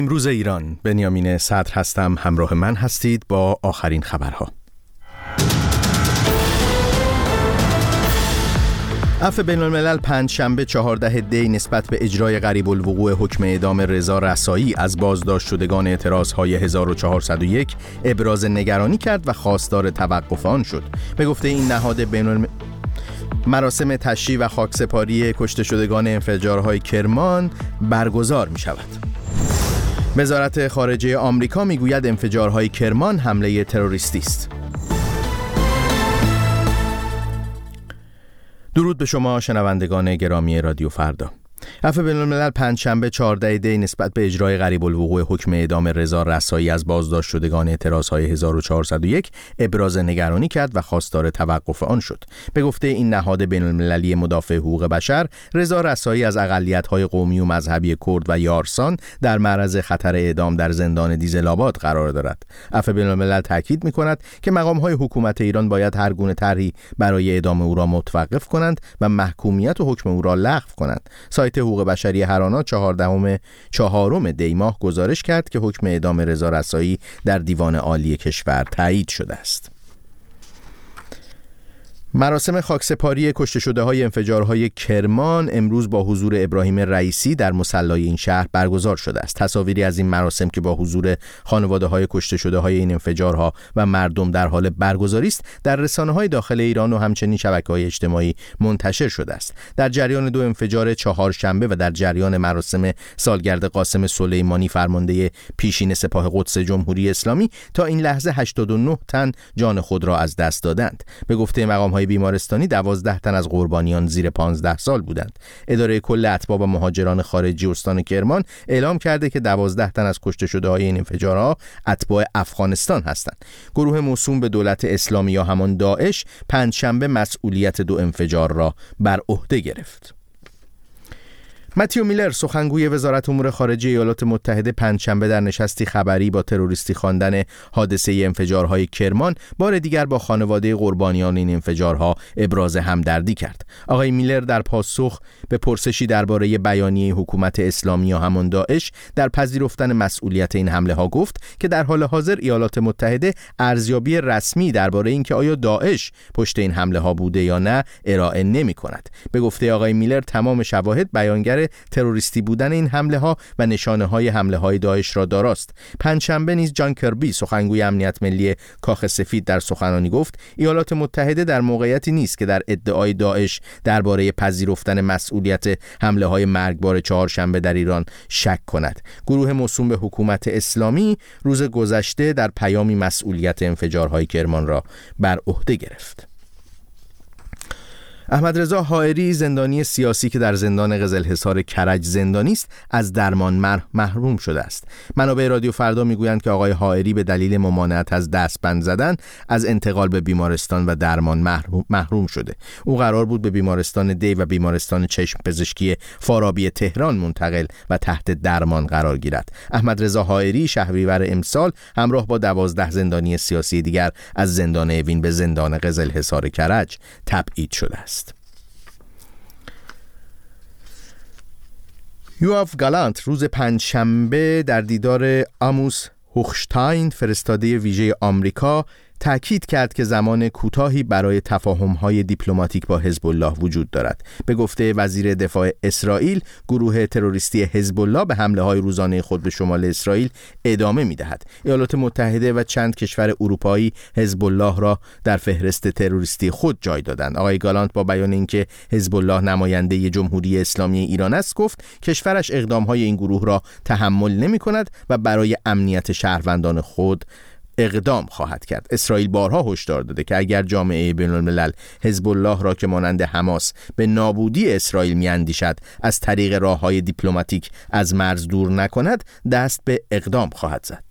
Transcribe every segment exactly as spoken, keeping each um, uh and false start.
امروز ایران، بنیامین صدر هستم. همراه من هستید با آخرین خبرها. عفو بین الملل پنجشنبه چهاردهم دی نسبت به اجرای قریب الوقوع حکم اعدام رضا رسایی از بازداشت شدگان اعتراضهای هزار و چهارصد و یک ابراز نگرانی کرد و خواستار توقف آن شد. به گفته این نهاد بین الملل مراسم تشییع و خاکسپاری کشته شدگان انفجارهای کرمان برگزار می شود. وزارت خارجه آمریکا می گوید انفجارهای کرمان حمله تروریستی است. درود به شما شنوندگان گرامی رادیو فردا. عفو بین الملل پنجشنبه چهاردهم دی نسبت به اجرای قریب الوقوع حکم اعدام رضا رسایی از بازداشت شدگان اعتراضهای هزار و چهارصد و یک ابراز نگرانی کرد و خواستار توقف آن شد. به گفته این نهاد بین المللی مدافع حقوق بشر، رضا رسایی از اقلیت‌های قومی و مذهبی کرد و یارسان در معرض خطر اعدام در زندان دیزل‌آباد قرار دارد. عفو بین الملل تاکید می‌کند که مقام‌های حکومت ایران باید هر گونه طرحی برای اعدام او را متوقف کنند و محکومیت و حکم او را لغو کنند. سایت حقوق بشری هرانا چهاردهم چهارم دی ماه گزارش کرد که حکم اعدام رضا رسایی در دیوان عالی کشور تایید شده است. مراسم خاکسپاری کشته شده های انفجارهای کرمان امروز با حضور ابراهیم رئیسی در مصلی این شهر برگزار شده است. تصاویری از این مراسم که با حضور خانواده های کشته شده های این انفجارها و مردم در حال برگزاری است در رسانه های داخل ایران و همچنین شبکه‌های اجتماعی منتشر شده است. در جریان دو انفجار چهارشنبه و در جریان مراسم سالگرد قاسم سلیمانی فرمانده پیشین سپاه قدس جمهوری اسلامی تا این لحظه هشتاد و نه تن جان خود را از دست دادند. به گفته مقام‌های بیمارستانی دوازده تن از قربانیان زیر پانزده سال بودند. اداره کل اتباع و مهاجران خارجی استان کرمان اعلام کرده که دوازده تن از کشته شده های این انفجارها اتباع افغانستان هستند. گروه موسوم به دولت اسلامی یا همان داعش پنجشنبه مسئولیت دو انفجار را بر عهده گرفت. متیو میلر سخنگوی وزارت امور خارجه ایالات متحده پنجشنبه در نشستی خبری با تروریستی خواندن حادثه انفجارهای کرمان بار دیگر با خانواده قربانیان این انفجارها ابراز همدردی کرد. آقای میلر در پاسخ به پرسشی درباره بیانیه حکومت اسلامی یا همان داعش در پذیرفتن مسئولیت این حمله ها گفت که در حال حاضر ایالات متحده ارزیابی رسمی درباره اینکه آیا داعش پشت این حمله ها بوده یا نه ارائه نمی کند. به گفته آقای میلر تمام شواهد بیانگر تروریستی بودن این حمله ها و نشانه های حمله های داعش را داراست. پنجشنبه نیز جان کربی سخنگوی امنیت ملی کاخ سفید در سخنرانی گفت ایالات متحده در موقعیتی نیست که در ادعای داعش درباره پذیرفتن مسئولیت حمله های مرگبار چهارشنبه در ایران شک کند. گروه موسوم به حکومت اسلامی روز گذشته در پیامی مسئولیت انفجارهای کرمان را بر عهده گرفت. احمد رضا حائری زندانی سیاسی که در زندان قزلحصار کرج زندانی است از درمان محروم شده است. منابع رادیو فردا میگویند که آقای حائری به دلیل ممانعت از دستبند زدن از انتقال به بیمارستان و درمان محروم, محروم شده. او قرار بود به بیمارستان دی و بیمارستان چشم پزشکی فارابی تهران منتقل و تحت درمان قرار گیرد. احمد رضا حائری شهریور امسال همراه با دوازده زندانی سیاسی دیگر از زندان اوین به زندان قزلحصار کرج تبعید شده است. یوآف گالانت روز پنجشنبه در دیدار آموس هوخشتاین فرستاده ویژه آمریکا تأکید کرد که زمان کوتاهی برای تفاهم‌های دیپلماتیک با حزب الله وجود دارد. به گفته وزیر دفاع اسرائیل، گروه تروریستی حزب الله به حمله‌های روزانه خود به شمال اسرائیل ادامه می‌دهد. ایالات متحده و چند کشور اروپایی حزب الله را در فهرست تروریستی خود جای دادند. آقای گالانت با بیان اینکه حزب الله نماینده جمهوری اسلامی ایران است گفت کشورش اقدام‌های این گروه را تحمل نمی‌کند و برای امنیت شهروندان خود اقدام خواهد کرد. اسرائیل بارها هشدار داده که اگر جامعه بین الملل حزب الله را که مانند حماس به نابودی اسرائیل میاندیشد از طریق راه‌های دیپلماتیک از مرز دور نکند دست به اقدام خواهد زد.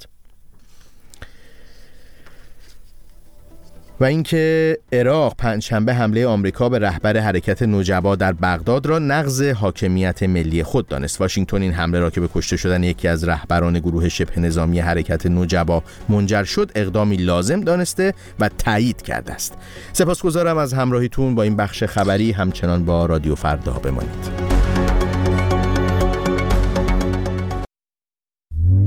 و اینکه عراق پنجشنبه حمله آمریکا به رهبر حرکت نجبا در بغداد را نقض حاکمیت ملی خود دانست. واشنگتن این حمله را که به کشته شدن یکی از رهبران گروه شبه نظامی حرکت نجبا منجر شد اقدامی لازم دانسته و تایید کرده است. سپاسگزارم از همراهیتون با این بخش خبری. همچنان با رادیو فردا بمانید.